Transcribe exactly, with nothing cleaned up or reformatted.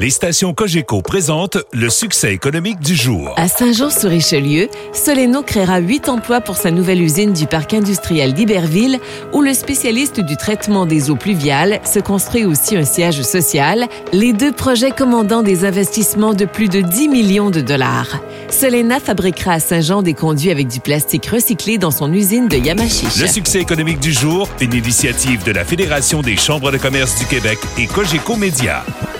Les stations Cogeco présentent le succès économique du jour. À Saint-Jean-sur-Richelieu, Soleno créera huit emplois pour sa nouvelle usine du parc industriel d'Iberville, où le spécialiste du traitement des eaux pluviales se construit aussi un siège social, les deux projets commandant des investissements de plus de dix millions de dollars. Solena fabriquera à Saint-Jean des conduits avec du plastique recyclé dans son usine de Yamachiche. Le succès économique du jour, une initiative de la Fédération des chambres de commerce du Québec et Cogeco Média.